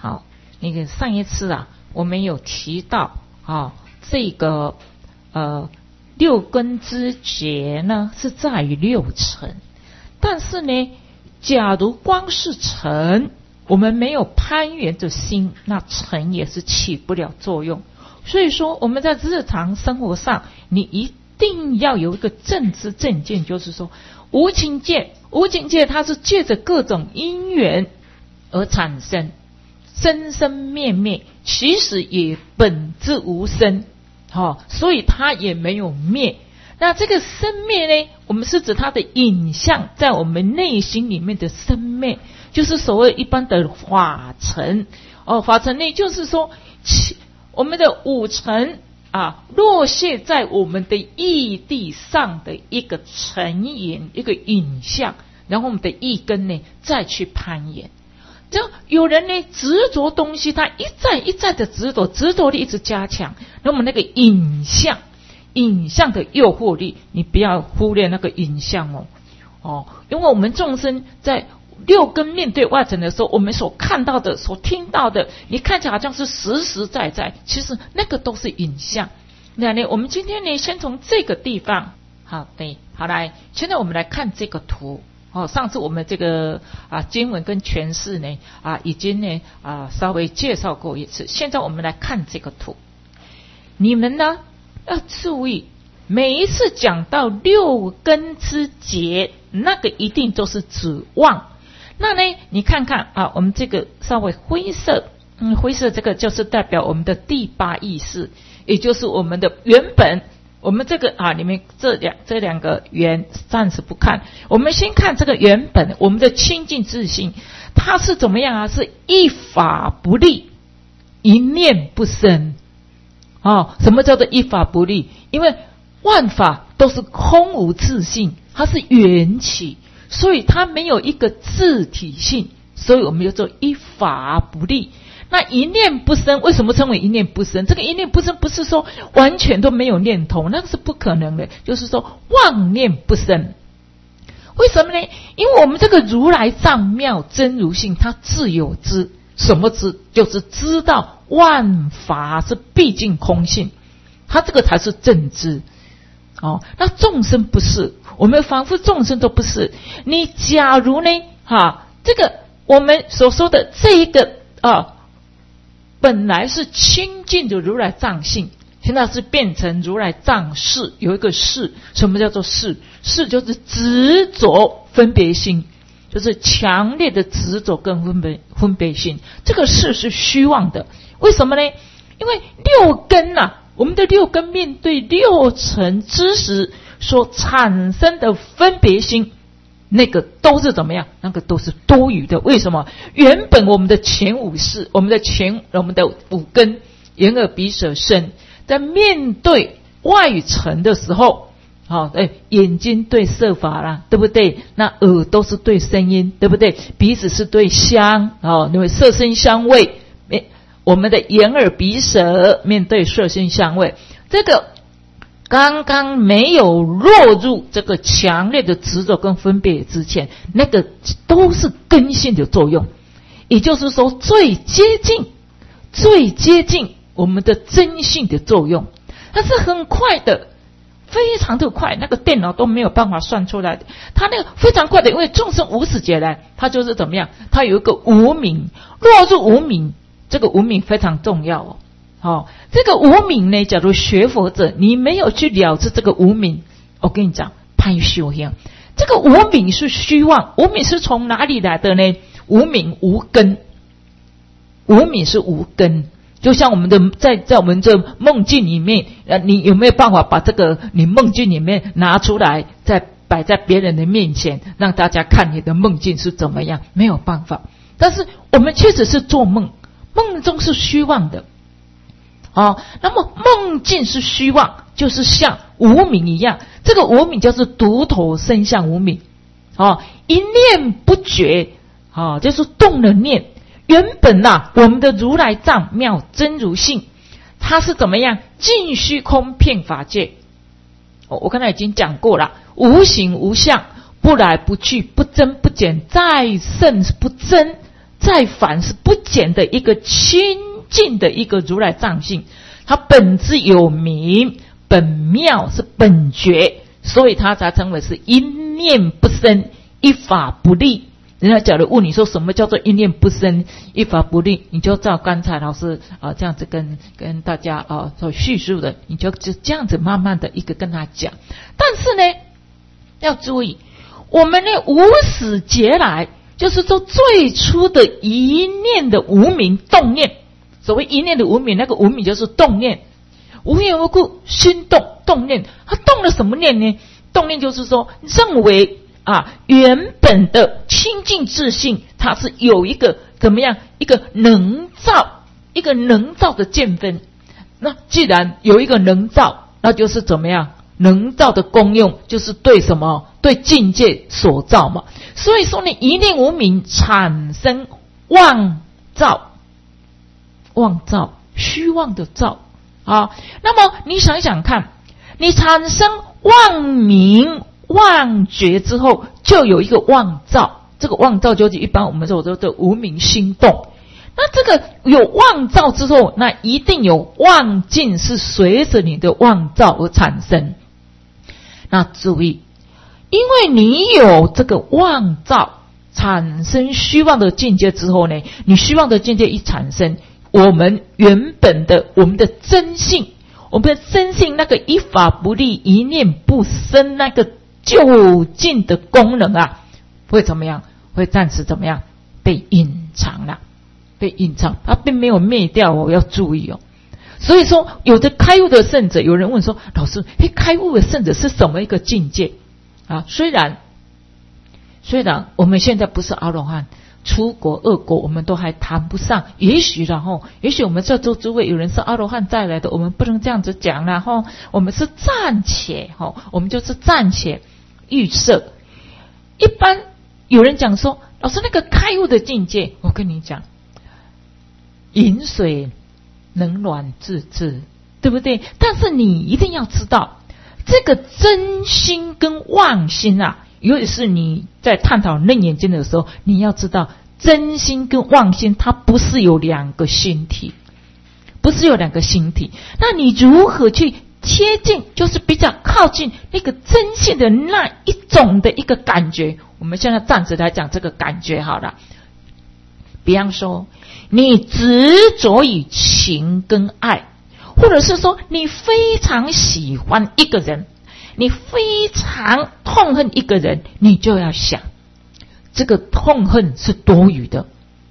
好，那个上一次啊，我们有提到啊，这个六根之结呢是在于六尘，但是呢，假如光是尘，我们没有攀缘的心，那尘也是起不了作用。所以说，我们在日常生活上，你一定要有一个正知正见，就是说无情界，无情界它是借着各种因缘而产生，生生灭灭，其实也本质无生，所以它也没有灭。那这个生灭呢，我们是指它的影像在我们内心里面的生灭，就是所谓一般的法尘。法尘呢，就是说我们的五尘落谢在我们的意地上的一个尘影，一个影像，然后我们的意根呢再去攀岩。这样有人呢执着东西，他一再一再的执着力一直加强，那么那个影像的诱惑力，你不要忽略那个影像因为我们众生在六根面对外尘的时候，我们所看到的、所听到的，你看起来好像是实实在在，其实那个都是影像。那呢，我们今天呢，先从这个地方，好来，现在我们来看这个图。上次我们这个经文跟诠释呢已经呢稍微介绍过一次，现在我们来看这个图。你们呢要注意，每一次讲到六根之结，那个一定都是指妄。那呢，你看看我们这个稍微灰色，灰色这个就是代表我们的第八意识，也就是我们的原本。我们这个里面这两个缘暂时不看，我们先看这个原本，我们的清净自性，它是怎么样是一法不立，一念不生。什么叫做一法不立？因为万法都是空无自性，它是缘起，所以它没有一个自体性，所以我们就做一法不立。那一念不生，为什么称为一念不生？这个一念不生不是说完全都没有念头，那个是不可能的，就是说妄念不生。为什么呢？因为我们这个如来藏妙真如性，它自有知。什么知？就是知道万法是毕竟空性，它这个才是正知。那众生不是，我们凡夫众生都不是。你假如呢这个我们所说的这一个本来是清净的如来藏性，现在是变成如来藏识，有一个识。什么叫做识？识就是执着分别心，就是强烈的执着跟分别心。这个识是虚妄的，为什么呢？因为六根我们的六根面对六尘之时所产生的分别心，那个都是怎么样？那个都是多余的。为什么？原本我们的前五识，我们的五根，眼耳鼻舌身，在面对外尘的时候，眼睛对色法啦，对不对？那耳朵是对声音，对不对？鼻子是对香，因为色声香味，我们的眼耳鼻舌面对色声香味，这个刚刚没有落入这个强烈的执着跟分别之前，那个都是根性的作用，也就是说最接近我们的真性的作用。它是很快的，非常的快，那个电脑都没有办法算出来的。它那个非常快的，因为众生无始劫来，它就是怎么样？它有一个无明，落入无明，这个无明非常重要这个无明呢，假如学佛者你没有去了知这个无明，我跟你讲攀修行，这个无明是虚妄。无明是从哪里来的呢？无明无根，无明是无根。就像我们的在我们这梦境里面，你有没有办法把这个你梦境里面拿出来，再摆在别人的面前，让大家看你的梦境是怎么样？没有办法。但是我们确实是做梦，梦中是虚妄的。那么梦境是虚妄，就是像无明一样，这个无明就是独头生相无明。一念不绝，就是动了念。原本我们的如来藏妙真如性，它是怎么样？尽虚空遍法界。我刚才已经讲过了，无形无相，不来不去，不增不减，再胜不增， 再反是不减的一个清净的一个如来藏性，它本自有名，本妙是本觉，所以它才称为是一念不生，一法不立。人家假如问你说什么叫做一念不生，一法不立，你就照刚才老师这样子跟大家所叙述的，你就这样子慢慢的一个跟他讲。但是呢，要注意，我们呢无始劫来，就是说最初的一念的无明动念。所谓一念的无明，那个无明就是动念，无缘无故心动念，他动了什么念呢？动念就是说认为原本的清净自性，它是有一个怎么样，一个能造的见分。那既然有一个能造，那就是怎么样？能造的功用就是对什么？对境界所造嘛。所以说呢，一念无明产生妄造，虚妄的造啊。那么你想想看，你产生妄名妄觉之后，就有一个妄造，这个妄造就是一般我们说的无明心动。那这个有妄造之后，那一定有妄境是随着你的妄造而产生。那注意，因为你有这个妄造产生虚妄的境界之后呢，你虚妄的境界一产生，我们原本的我们的真性那个一法不立一念不生那个究竟的功能会怎么样？会暂时怎么样？被隐藏了，它并没有灭掉哦，要注意哦。所以说，有的开悟的圣者，有人问说，老师，开悟的圣者是什么一个境界啊？虽然我们现在不是阿罗汉，出国恶国我们都还谈不上，也许我们这周诸位有人是阿罗汉再来的，我们不能这样子讲啦齁，我们是暂且我们就是暂且预设。一般有人讲说，老师那个开悟的境界，我跟你讲，饮水冷暖自知，对不对？但是你一定要知道，这个真心跟妄心尤其是你在探讨楞严经的时候，你要知道真心跟妄心它不是有两个心体，那你如何去贴近，就是比较靠近那个真性的那一种的一个感觉。我们现在暂时来讲这个感觉好了。比方说你执着于情跟爱，或者是说你非常喜欢一个人，你非常痛恨一个人，你就要想，这个痛恨是多余的。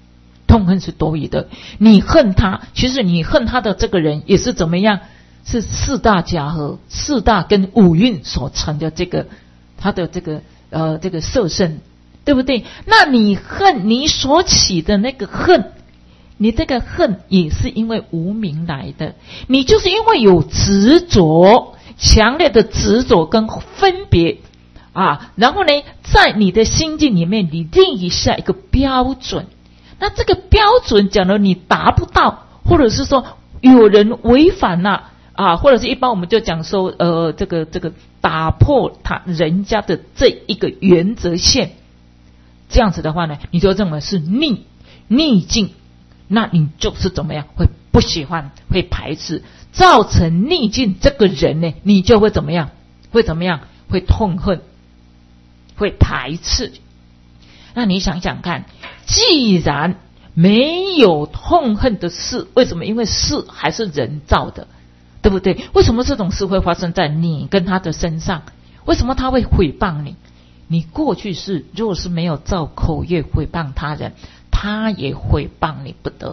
你恨他，其实你恨他的这个人也是怎么样？是四大假合，四大跟五蕴所成的这个他的这个色身，对不对？那你恨，你所起的那个恨，你这个恨也是因为无明来的，你就是因为有执着，强烈的执着跟分别然后呢，在你的心境里面你定一下一个标准，那这个标准讲了你达不到，或者是说有人违反或者是一般我们就讲说这个打破人家的这一个原则线，这样子的话呢，你就认为是逆境，那你就是怎么样？会不喜欢，会排斥，造成逆境这个人呢，你就会怎么样？会痛恨，会排斥。那你想想看，既然没有痛恨的事，为什么？因为事还是人造的，对不对？为什么这种事会发生在你跟他的身上？为什么他会诽谤你？你过去是若是没有造口业诽谤他人，他也诽谤你不得，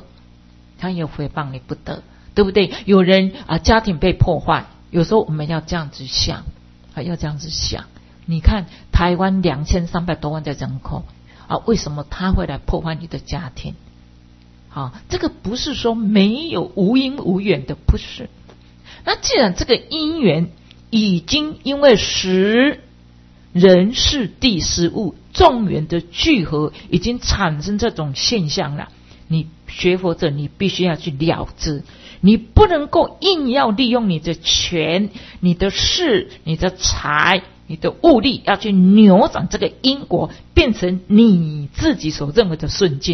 对不对？有人家庭被破坏，有时候我们要这样子想，你看台湾2300多万的人口为什么他会来破坏你的家庭？这个不是说没有无因无缘的，不是。那既然这个因缘已经因为时人事地时物众缘的聚合，已经产生这种现象了，你学佛者你必须要去了知，你不能够硬要利用你的权、你的势、你的财、你的物力，要去扭转这个因果，变成你自己所认为的顺境。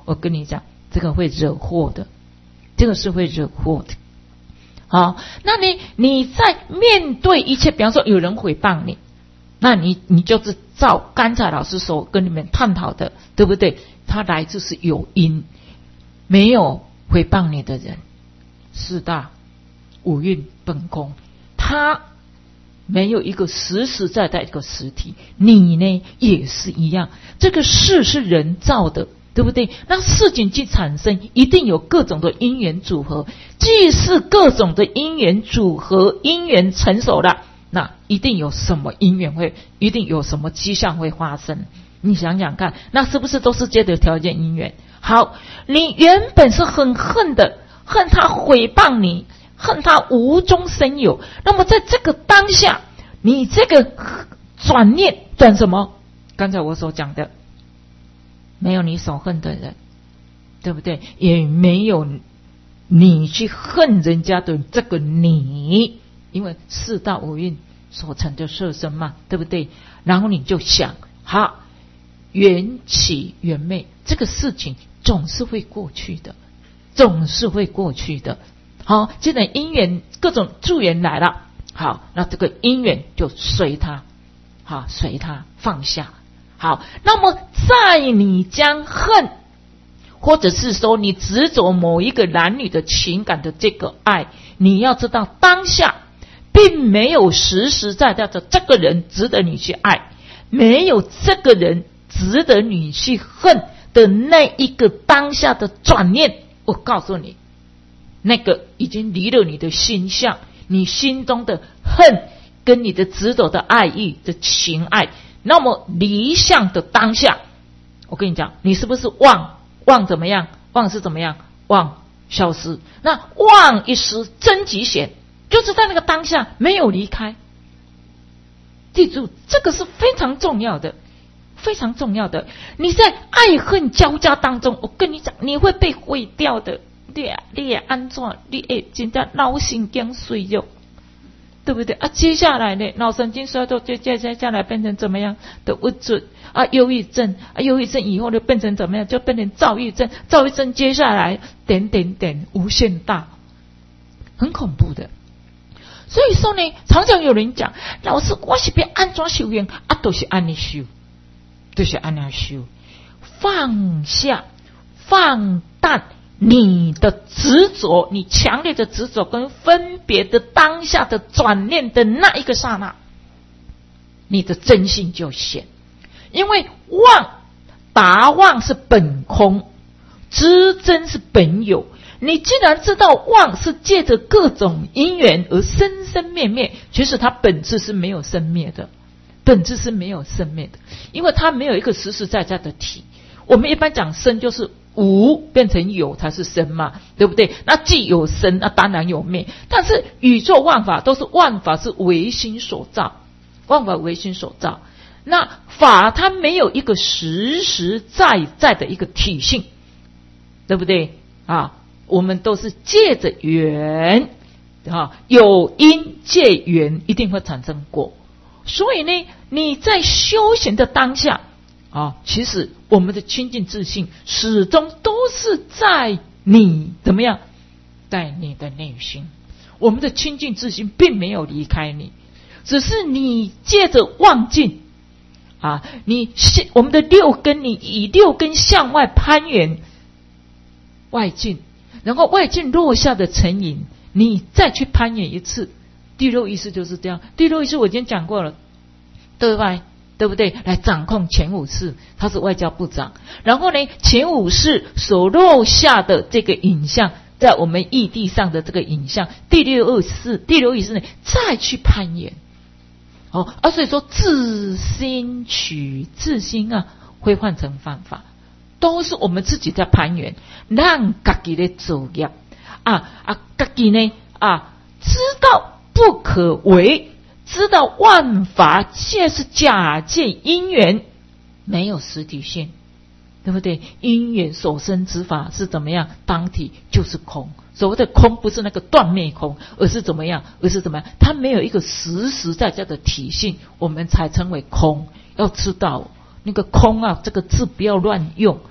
我跟你讲，这个会惹祸的，这个是会惹祸的。好，那你在面对一切，比方说有人诽谤你，那你就是照刚才老师所跟你们探讨的，对不对？他来自是有因，没有诽谤你的人，四大五蕴本空，他没有一个实实在在一个实体。你呢也是一样，这个事是人造的，对不对？那事情去产生，一定有各种的因缘组合，既是各种的因缘组合，因缘成熟了，那一定有什么因缘一定有什么迹象会发生。你想想看，那是不是都是接着条件因缘？好，你原本是很恨的，恨他诽谤你，恨他无中生有，那么在这个当下，你这个转念转什么？刚才我所讲的，没有你所恨的人，对不对？也没有你去恨人家的这个你，因为四大五蕴所成的色身嘛，对不对？然后你就想，好，缘起缘灭，这个事情总是会过去的，总是会过去的。好，既然因缘各种助缘来了，好，那这个因缘就随它，好，随它放下。好，那么在你将恨，或者是说你执着某一个男女的情感的这个爱，你要知道当下并没有实实在在的这个人值得你去爱，没有这个人值得你去恨的那一个当下的转念，我告诉你，那个已经离了你的心相，你心中的恨跟你的执着的爱意的情爱，那么离相的当下，我跟你讲，你是不是忘怎么样？忘是怎么样？忘消失。那忘一时真极显，就是在那个当下没有离开。记住，这个是非常重要的，非常重要的。你在爱恨交加当中，我跟你讲，你会被毁掉的。你也安怎？你会真的脑神经衰弱，对不对啊？接下来呢，脑神经衰弱，接下来变成怎么样的不准啊？忧郁症啊，忧郁症以后就变成怎么样？就变成躁郁症，躁郁症接下来点无限大，很恐怖的。所以说呢，常常有人讲，老师，我是要安怎修行啊？都是安尼修，就是安尼修，放下，放淡。你的执着，你强烈的执着跟分别的当下的转念的那一个刹那，你的真性就显。因为达妄是本空，知真是本有。你既然知道妄是借着各种因缘而生生灭灭，其实它本质是没有生灭的，本质是没有生灭的，因为它没有一个实实在在的体。我们一般讲生就是无变成有才是生嘛，对不对？那既有生，那当然有灭。但是宇宙万法都是万法是唯心所造，万法唯心所造。那法它没有一个实实在在的一个体性，对不对啊？我们都是借着缘啊，有因借缘一定会产生果。所以呢，你在修行的当下啊，其实我们的清净自信始终都是在你怎么样，在你的内心。我们的清净自信并没有离开你，只是你借着妄境啊，我们的六根，你以六根向外攀援外境，然后外境落下的成瘾，你再去攀援一次。第六意识就是这样。第六意识我已经讲过了，对吧？对不对？来掌控前五识，他是外交部长。然后呢，前五识所落下的这个影像，在我们异地上的这个影像，第六意识呢，再去攀援。所以说自心取自心啊，会换成犯法，都是我们自己在攀援，让自己的走业自己呢知道不可为。知道万法皆是假借因缘，没有实体性，对不对？因缘所生之法是怎么样？当体就是空。所谓的空不是那个断灭空，而是怎么样？它没有一个实实在在的体性，我们才称为空。要知道那个空啊，这个字不要乱用，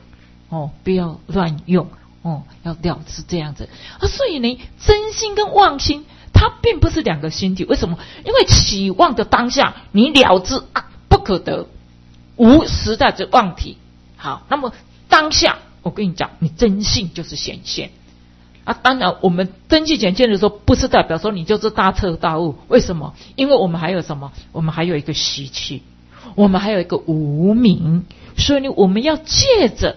不要乱用要了知这样子所以呢，真心跟妄心它并不是两个心体。为什么？因为起妄的当下，你了知不可得，无实在之妄体。好，那么当下我跟你讲，你真性就是显现当然我们真性显现的时候，不是代表说你就是大彻大悟。为什么？因为我们还有什么？我们还有一个习气，我们还有一个无明。所以呢，我们要借着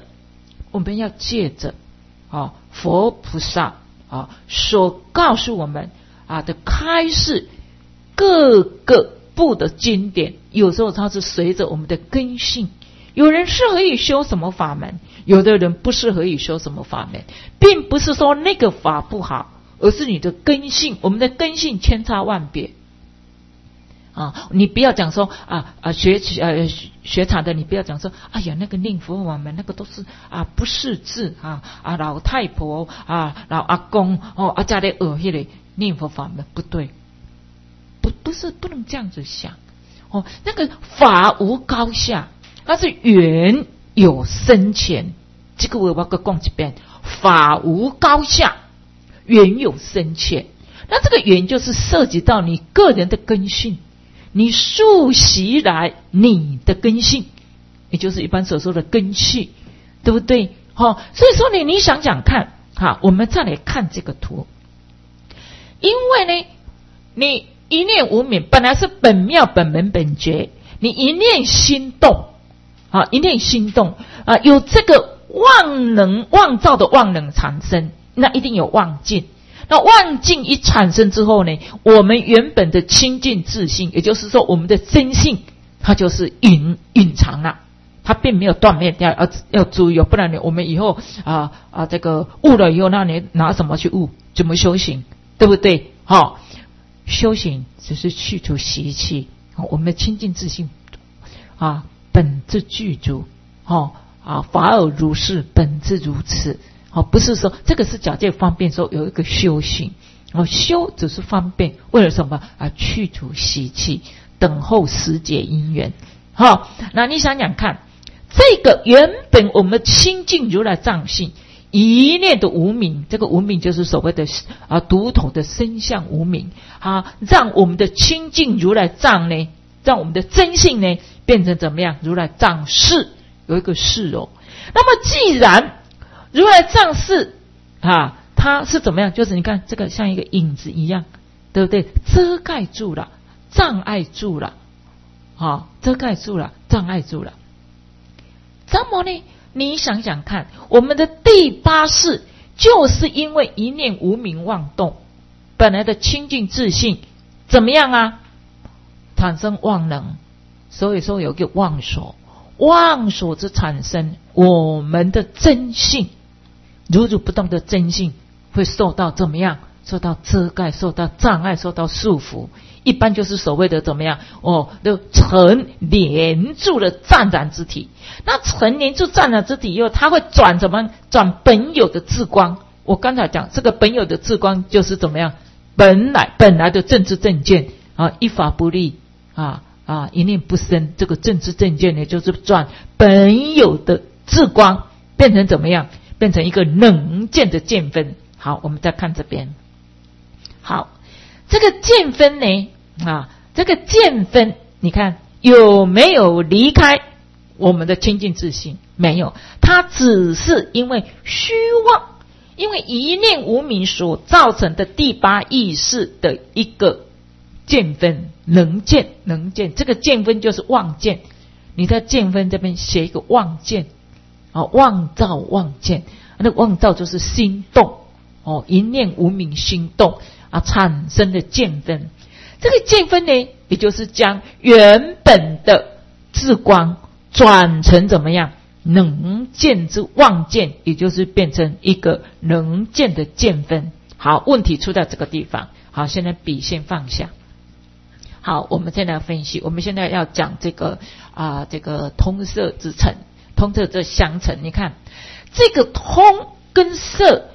佛菩萨所告诉我们的开示各个部的经典，有时候它是随着我们的根性。有人适合于修什么法门，有的人不适合于修什么法门，并不是说那个法不好，而是你的根性，我们的根性千差万别你不要讲说学禅的，你不要讲说哎呀那个念佛法门那个都是不识字老太婆老阿公家里那个念佛法门不对，不是不能这样子想那个法无高下，它是缘有深浅。这个我要讲一遍，法无高下，缘有深浅。那这个缘就是涉及到你个人的根性，你溯习来你的根性，也就是一般所说的根气，对不对？所以说你想想看我们再来看这个图。因为呢，你一念无明本来是本妙本门本觉，你一念心动一念心动有这个妄造的妄能产生，那一定有妄境。那妄境一产生之后呢，我们原本的清净自性，也就是说我们的真性，它就是隐藏了，它并没有断灭掉。要注意不然呢，我们以后这个悟了以后，那你拿什么去悟？怎么修行？对不对？修行只是去除习气，我们的清净自性本质具足法尔如是，本质如此不是说这个是假借方便说有一个修行修只是方便，为了什么去除习气，等候时节因缘那你想想看，这个原本我们清净如来藏性一念的无明，这个无明就是所谓的独统的身相无明让我们的清净如来藏呢，让我们的真性呢变成怎么样？如来藏识，有一个识那么既然如来藏识它是怎么样？就是你看这个像一个影子一样，对不对？遮盖住了，障碍住了遮盖住了，障碍住了。那么呢，你想想看，我们的第八识就是因为一念无明妄动，本来的清净自性怎么样产生妄能，所以说有个妄所，妄所之产生，我们的真性如如不动的真性会受到怎么样？受到遮盖，受到障碍，受到束缚。一般就是所谓的怎么样就尘连住了湛然之体。那尘连住湛然之体以后，它会转什么？转本有的智光。我刚才讲这个本有的智光就是怎么样？本来的正知正见一法不立一念不生，这个正知正见呢，就是转本有的智光变成怎么样？变成一个能见的见分。好，我们再看这边。好，这个见分呢这个见分你看有没有离开我们的清净自性？没有，它只是因为虚妄，因为一念无明所造成的第八意识的一个见分，能见。这个见分就是妄见，你在见分这边写一个妄见妄造妄见，那妄造就是心动一念无明心动产生的见分。这个见分呢，也就是将原本的智光转成怎么样？能见之妄见，也就是变成一个能见的见分。好，问题出在这个地方。好，现在笔先放下。好，我们现在分析，我们现在要讲这个这个通色之成，通色之相成。你看这个通跟色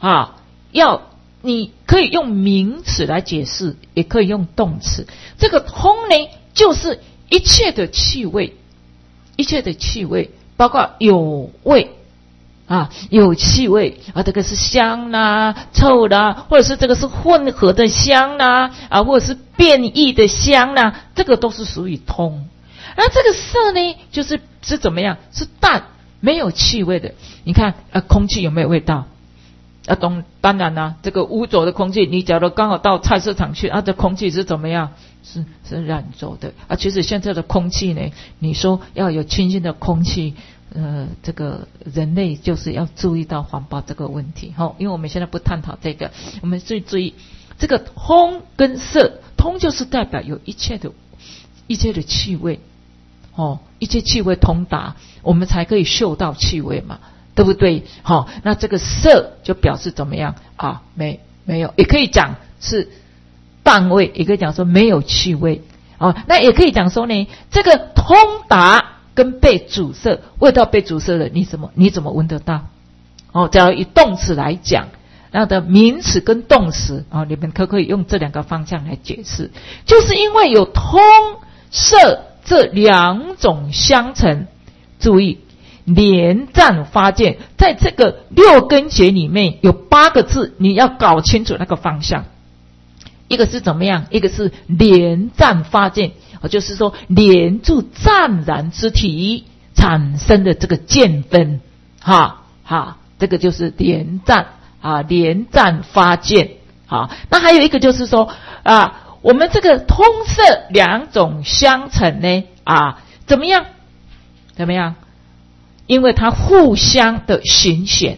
你可以用名词来解释，也可以用动词。这个通呢，就是一切的气味，包括有味有气味这个是香啦、臭啦，或者是这个是混合的香啦或者是变异的香啦，这个都是属于通。那这个色呢，是怎么样？是淡，没有气味的。你看空气有没有味道？当然啦，这个污浊的空气，你假如刚好到菜市场去这空气是怎么样？是染浊的其实现在的空气呢，你说要有清新的空气，这个人类就是要注意到环保这个问题因为我们现在不探讨这个，我们最注意这个通跟色。通就是代表有一切的气味一切气味通达，我们才可以嗅到气味嘛，对不对？那这个色就表示怎么样没有，也可以讲是淡味，也可以讲说没有气味那也可以讲说呢，这个通达跟被阻塞，味道被阻塞了，你怎么闻得到？假如以动词来讲，那的名词跟动词你们可以用这两个方向来解释，就是因为有通色这两种相乘。注意连赞发见，在这个六根节里面有8个字，你要搞清楚那个方向。一个是怎么样？一个是连赞发见，就是说连住湛然之体产生的这个见分这个就是连赞连赞发见那还有一个就是说我们这个通色两种相乘呢怎么样？因为它互相的循显，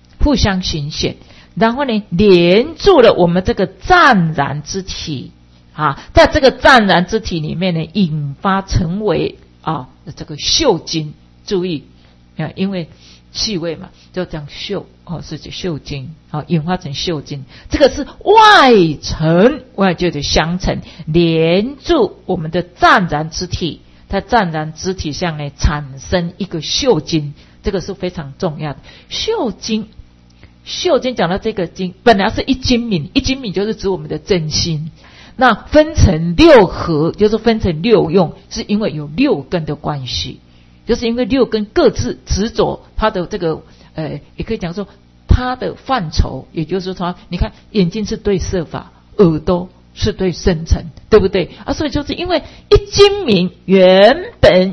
然后呢连住了我们这个湛然之体在这个湛然之体里面呢引发成为这个嗅精。注意因为气味嘛，就这样嗅是指嗅精引发成嗅精，这个是外界的相乘，连住我们的湛然之体，在湛然之体上呢产生一个嗅精，这个是非常重要的。嗅精讲到这个精，本来是一精明，一精明就是指我们的真心，那分成六合，就是分成六用，是因为有六根的关系，就是因为六根各自执着它的这个也可以讲说它的范畴，也就是说你看眼睛是对色法，耳朵是对声尘，对不对所以就是因为一精明原本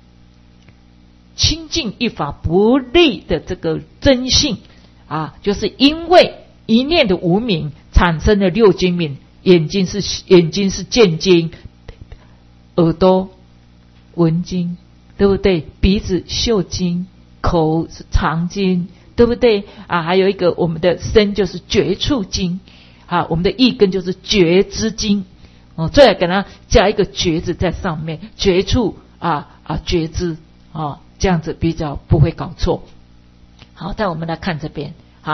清净一法不立的这个真性就是因为一念的无明产生了六精明，眼睛是见精，耳朵闻精，对不对？鼻子嗅精，口是尝精，对不对还有一个我们的身就是觉触精我们的意根就是觉知精最好给它加一个觉字在上面，觉触觉知这样子比较不会搞错。好，再我们来看这边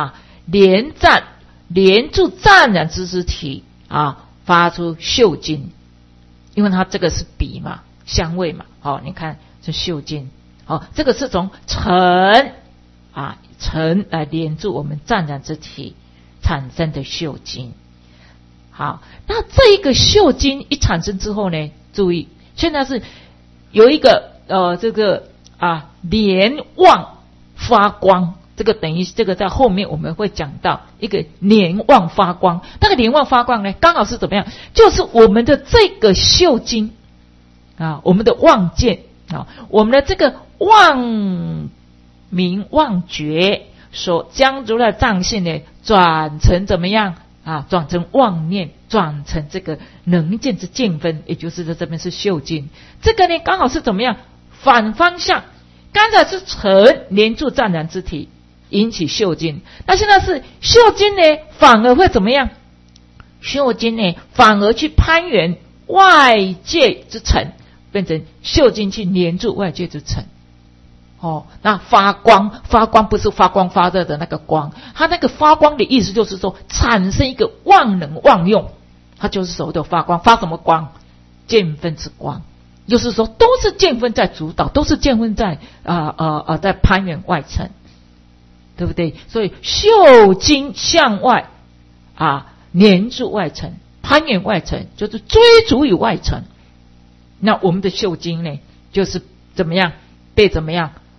连住湛然之体发出嗅精，因为它这个是鼻嘛，香味嘛你看是嗅精这个是从尘来连住我们湛然之体产生的嗅精。好，那这一个嗅精一产生之后呢，注意现在是有一个这个连望发光，这个等于这个在后面我们会讲到一个连望发光。那个连望发光呢，刚好是怎么样？就是我们的这个嗅精我们的望见我们的这个望明望觉所将如来藏性呢转成怎么样转成妄念，转成这个能见之见分，也就是在这边是嗅精。这个呢刚好是怎么样？反方向，刚才是尘连住湛然之体引起嗅精，那现在是嗅精呢反而会怎么样？嗅精呢反而去攀援外界之尘，变成嗅精去连住外界之尘那发光不是发光发热的那个光，它那个发光的意思就是说产生一个妄能妄用，它就是所谓的发光。发什么光？见分之光，就是说都是见分在主导，都是见分在在攀援外尘，对不对？所以嗅精向外连住外尘，攀援外尘，就是追逐于外尘。那我们的嗅精呢就是怎么样被怎么样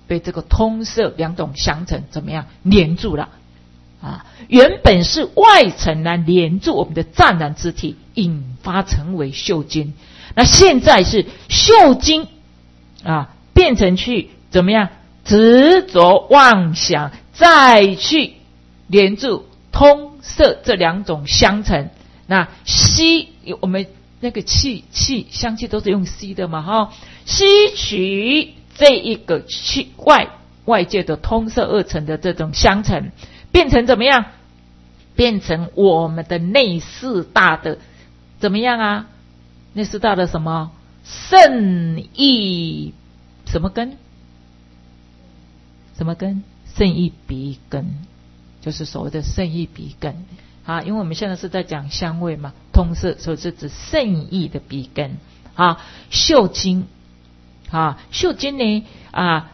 被这个通色两种相乘怎么样连住了啊？原本是外层来连住我们的湛然之体，引发成为嗅精。那现在是嗅精啊，变成去怎么样执着妄想，再去连住通色这两种相乘。那吸我们那个气香气都是用吸的嘛哈，吸取这一个去外界的通色二层的这种相乘，变成怎么样？变成我们的内四大的怎么样啊？内四大的什么圣意什么根？什么根？圣意鼻根，就是所谓的圣意鼻根啊。因为我们现在是在讲香味嘛，通色，所以是指圣意的鼻根啊。嗅精啊，嗅精呢啊，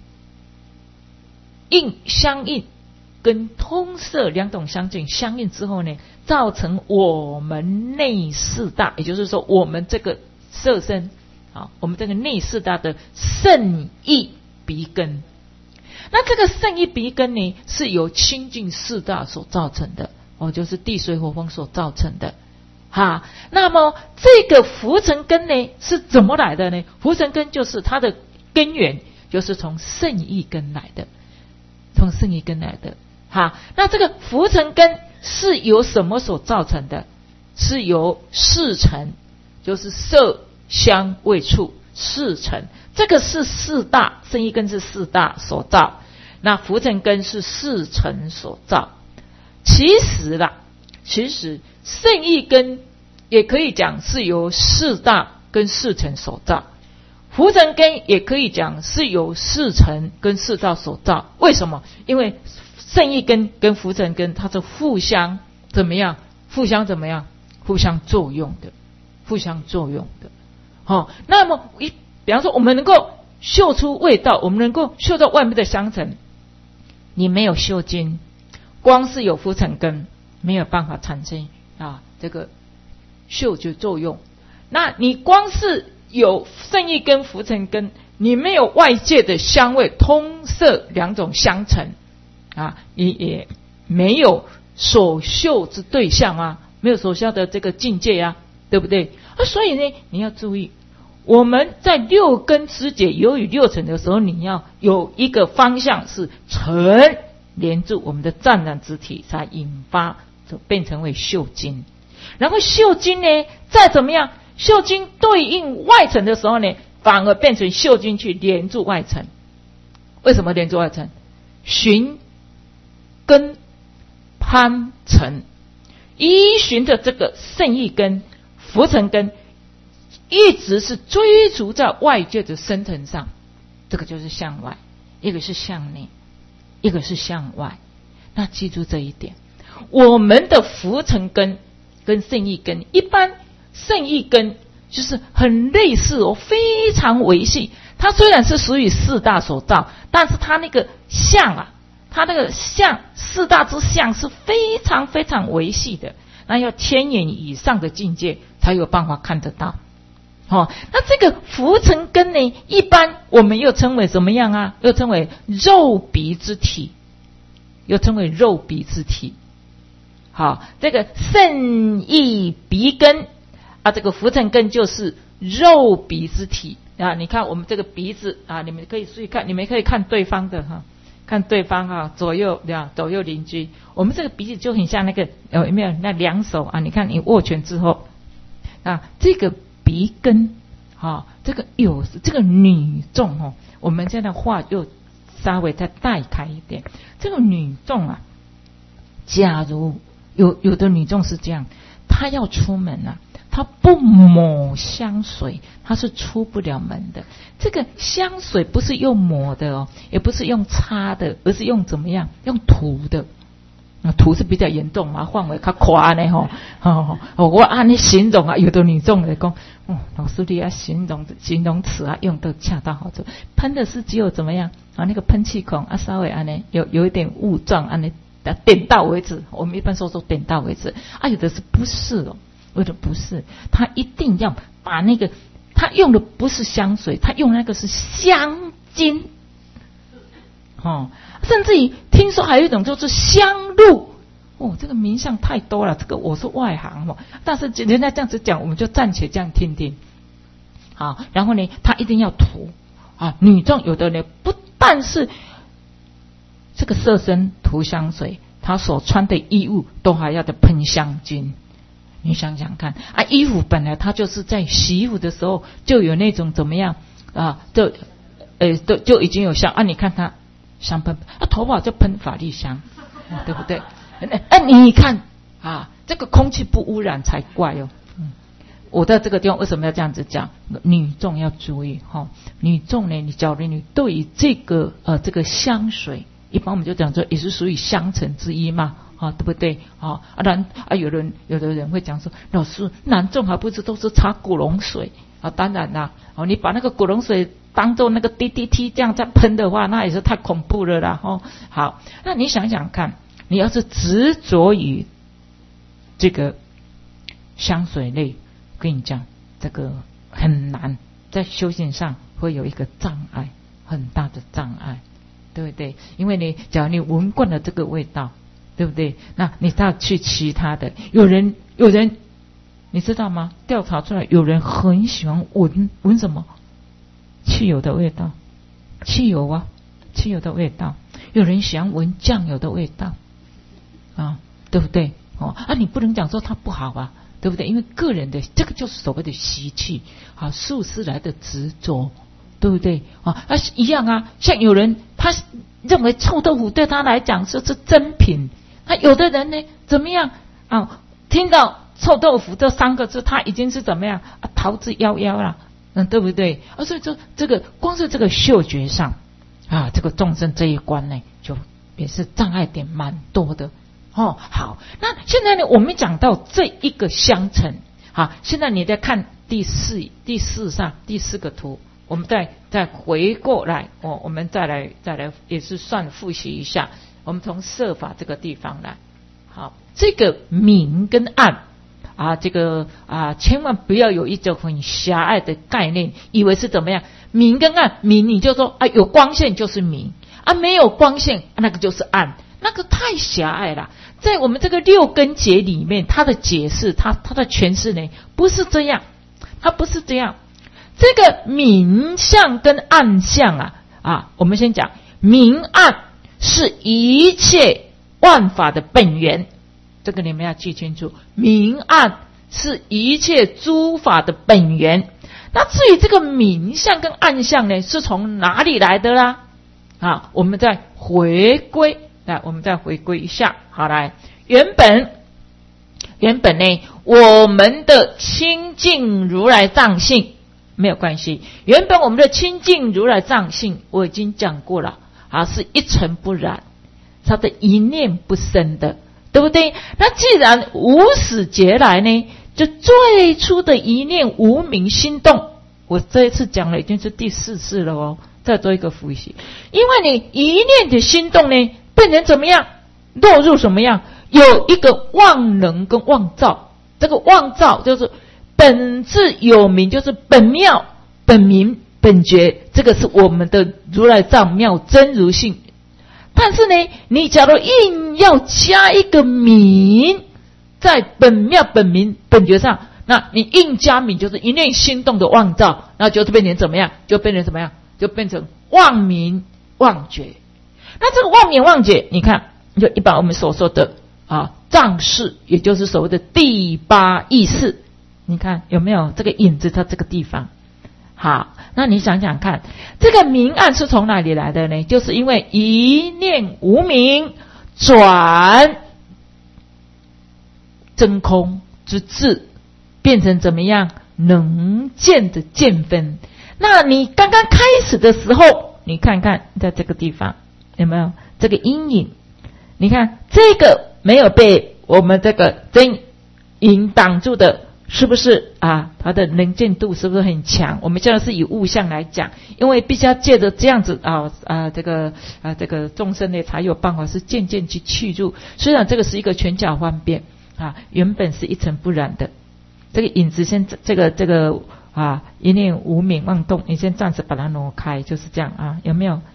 相应跟通色两种相近相应之后呢，造成我们内四大，也就是说我们这个色身啊，我们这个内四大的圣意鼻根。那这个圣意鼻根呢，是由清净四大所造成的哦，就是地水火风所造成的哈。那么这个浮尘根呢是怎么来的呢？浮尘根就是它的根源，就是从圣意根来的，从圣意根来的哈。那这个浮尘根是由什么所造成的？是由四尘，就是色香味触四尘，这个是四大，圣意根是四大所造，那浮尘根是四尘所造。其实圣意根也可以讲是由四大跟四尘所造，浮尘根也可以讲是由四尘跟四大所造。为什么？因为圣意根跟浮尘根它是互相怎么样？互相作用的，互相作用的。那么比方说我们能够嗅出味道，我们能够嗅到外面的香尘，你没有嗅精，光是有浮尘根没有办法产生这个嗅觉作用。那你光是有圣意根浮尘根，你没有外界的香味通色两种相乘你也没有所嗅之对象没有所嗅的这个境界对不对所以呢，你要注意，我们在六根之解由于六尘的时候，你要有一个方向是尘连住我们的湛然之体，才引发变成为嗅精。然后嗅精呢再怎么样，嗅精对应外尘的时候呢，反而变成嗅精去连住外尘。为什么连住外尘？寻根攀尘，依循着这个圣意根浮尘根，一直是追逐在外界的深层上，这个就是向外，一个是向内，一个是向外。那记住这一点，我们的浮尘根跟圣意根，一般圣意根就是很类似非常维系。它虽然是属于四大所造，但是它那个相它那个相，四大之相是非常非常维系的，那要天眼以上的境界才有办法看得到那这个浮尘根呢，一般我们又称为怎么样又称为肉鼻之体，又称为肉鼻之体。好，这个圣意鼻根这个浮尘根就是肉鼻之体你看我们这个鼻子你们可以注意看，你们可以看对方的看对方左右邻居，我们这个鼻子就很像那个有没有那两手你看你握拳之后这个鼻根这个有这个女众我们现在话又稍微再带开一点，这个女众假如有的女众是这样，她要出门她不抹香水，她是出不了门的。这个香水不是用抹的也不是用擦的，而是用怎么样？用涂的。涂是比较严重范围较宽的我按你形容有的女众来讲老师你要形容词用得恰到好处。喷的是只有怎么样那个喷气孔稍微有一点雾状点到为止，我们一般说点到为止有的是不是有的不是，他一定要把那个他用的不是香水，他用那个是香精甚至于听说还有一种就是香露。这个名相太多了，这个我是外行但是人家这样子讲，我们就暂且这样听听。好，然后呢，他一定要涂女众有的呢，不但是这个色身涂香水，他所穿的衣物都还要的喷香精。你想想看衣服本来它就是在洗衣服的时候就有那种怎么样就已经有香你看他香喷头发就喷法律香，对不对？你看这个空气不污染才怪哦。我在这个地方为什么要这样子讲？女众要注意女众呢，你假如你对于这个香水，一般我们就讲说也是属于香尘之一嘛，对不对？有的人会讲说，老师，男众还不是都是擦古龙水当然啦，你把那个古龙水当做那个 DDT 这样在喷的话，那也是太恐怖了啦。好，那你想想看，你要是执着于这个香水类，跟你讲，这个很难，在修行上会有一个障碍，很大的障碍，对不对？因为你假如你闻惯了这个味道，对不对？那你再去其他的，有人你知道吗？调查出来，有人很喜欢闻什么汽油的味道，汽油的味道。有人喜欢闻酱油的味道对不对？你不能讲说它不好对不对？因为个人的这个就是所谓的习气术士来的执着，对不对一样像有人他认为臭豆腐对他来讲是珍品，有的人呢怎么样听到臭豆腐这3个字，他已经是怎么样逃之夭夭了，对不对？所以说这个光是这个嗅觉上这个众生这一关呢，就也是障碍点蛮多的好，那现在呢，我们讲到这一个香尘。好，现在你再看第四个图，我们再回过来我们再来也是算复习一下。我们从色法这个地方来。好，这个明跟暗这个千万不要有一种很狭隘的概念，以为是怎么样，明跟暗，明你就说有光线就是明没有光线那个就是暗，那个太狭隘了。在我们这个6根节里面，它的解释，它的诠释呢，不是这样，它不是这样。这个明相跟暗相我们先讲明暗是一切万法的本源，这个你们要记清楚，明暗是一切诸法的本源。那至于这个明相跟暗相呢，是从哪里来的啦？我们再回归一下。好，来，原本呢，我们的清净如来藏性没有关系。原本我们的清净如来藏性，我已经讲过了是一尘不染，它的一念不生的，对不对？那既然无始劫来呢，就最初的一念无明心动，我这一次讲了已经是第4次了再做一个复习。因为你一念的心动呢，变成怎么样？落入什么样？有一个妄能跟妄造。这个妄造就是本自有明，就是本妙、本明、本觉，这个是我们的如来藏妙真如性。但是呢，你假如硬要加一个明在本妙、本明、本觉上，那你硬加明就是一念心动的妄造，那就变成怎么样？就变成妄明妄觉。那这个妄明妄觉，你看就一般我们所说的藏识，也就是所谓的第8意识，你看有没有这个影子在这个地方？好，那你想想看，这个明暗是从哪里来的呢？就是因为一念无明转真空之智，变成怎么样？能见的见分。那你刚刚开始的时候，你看看在这个地方有没有这个阴影？你看这个没有被我们这个真影挡住的，是不是它的能见度是不是很强？我们现在是以物象来讲，因为必须要借着这样子这个众生呢才有办法是渐渐去去入。虽然这个是一个全假方便原本是一尘不染的，这个影子先这个一念无明妄动，你先暂时把它挪开，就是这样有没有？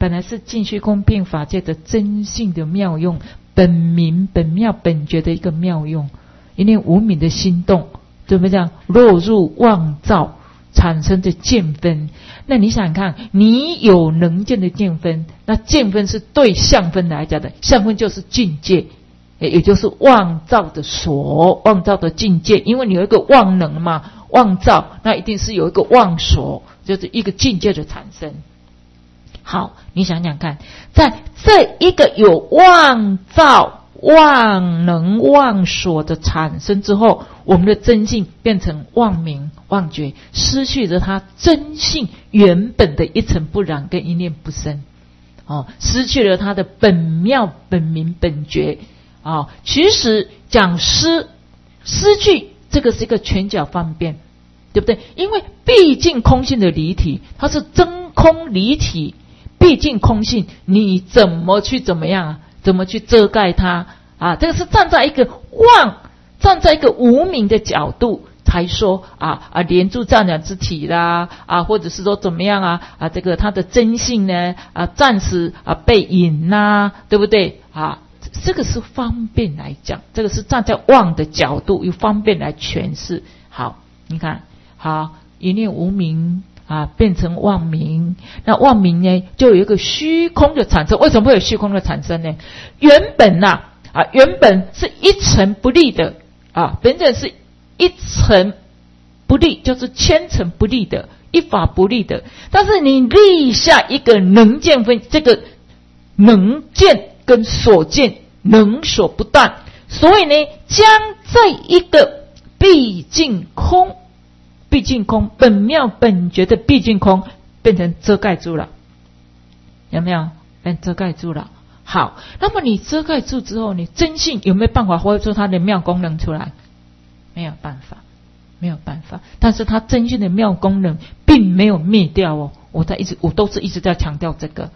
本来是尽虚空遍法界的真性的妙用，本明本妙本觉的一个妙用。因为无明的心动，怎么讲？落入妄造产生的见分。那你想想看，你有能见的见分，那见分是对相分来讲的，相分就是境界，也就是妄造的所，妄造的境界。因为你有一个妄能嘛，妄造，那一定是有一个妄所，就是一个境界的产生。好，你想想看，在这一个有妄造、妄能、妄所的产生之后，我们的真性变成妄明、妄觉，失去了它真性原本的一尘不染跟一念不生，失去了它的本妙、本明、本觉。其实讲失去，这个是一个全角方便，对不对？因为毕竟空性的离体，它是真空离体。毕竟空性，你怎么去怎么样啊？怎么去遮盖它啊？这个是站在一个站在一个无明的角度才说连住这两之体啦或者是说怎么样这个它的真性呢暂时被隐对不对这个是方便来讲，这个是站在妄的角度，又方便来诠释。好，你看，好，一念无明变成妄明，那妄明呢，就有一个虚空的产生。为什么会有虚空的产生呢？原本是一尘不立的本身是一尘不立，就是千尘不立的，一法不立的。但是你立下一个能见分，这个能见跟所见能所不断，所以呢，将这一个毕竟空本妙本觉的毕竟空变成遮盖住了，有没有？变遮盖住了。好，那么你遮盖住之后，你真性有没有办法发挥出它的妙功能出来？没有办法。但是它真性的妙功能并没有灭掉我都是一直在强调这个。